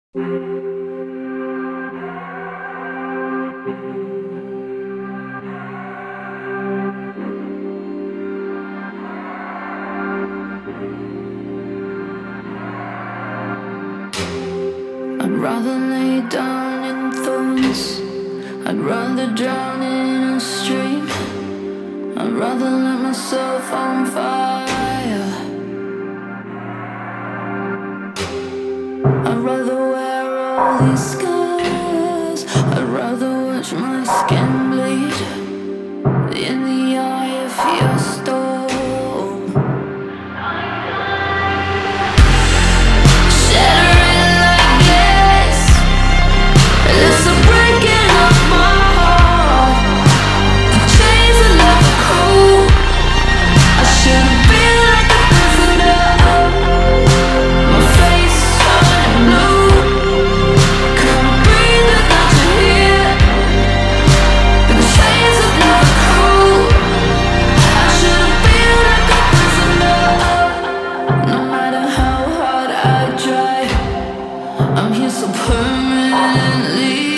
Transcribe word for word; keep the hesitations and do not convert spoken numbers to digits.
I'd rather lay down in thorns. I'd rather drown in a stream. I'd rather light myself on fire. I'd rather wear all these scars. I'd rather watch my skin bleed in the eye of your storm. Shattering like glass. There's a breaking of my heart. The chains are never cool. I should've been like a prisoner. My face turning blue. Couldn't breathe without you here. The chains are never cool. I should've been like a prisoner. No matter how hard I try, I'm here so permanently.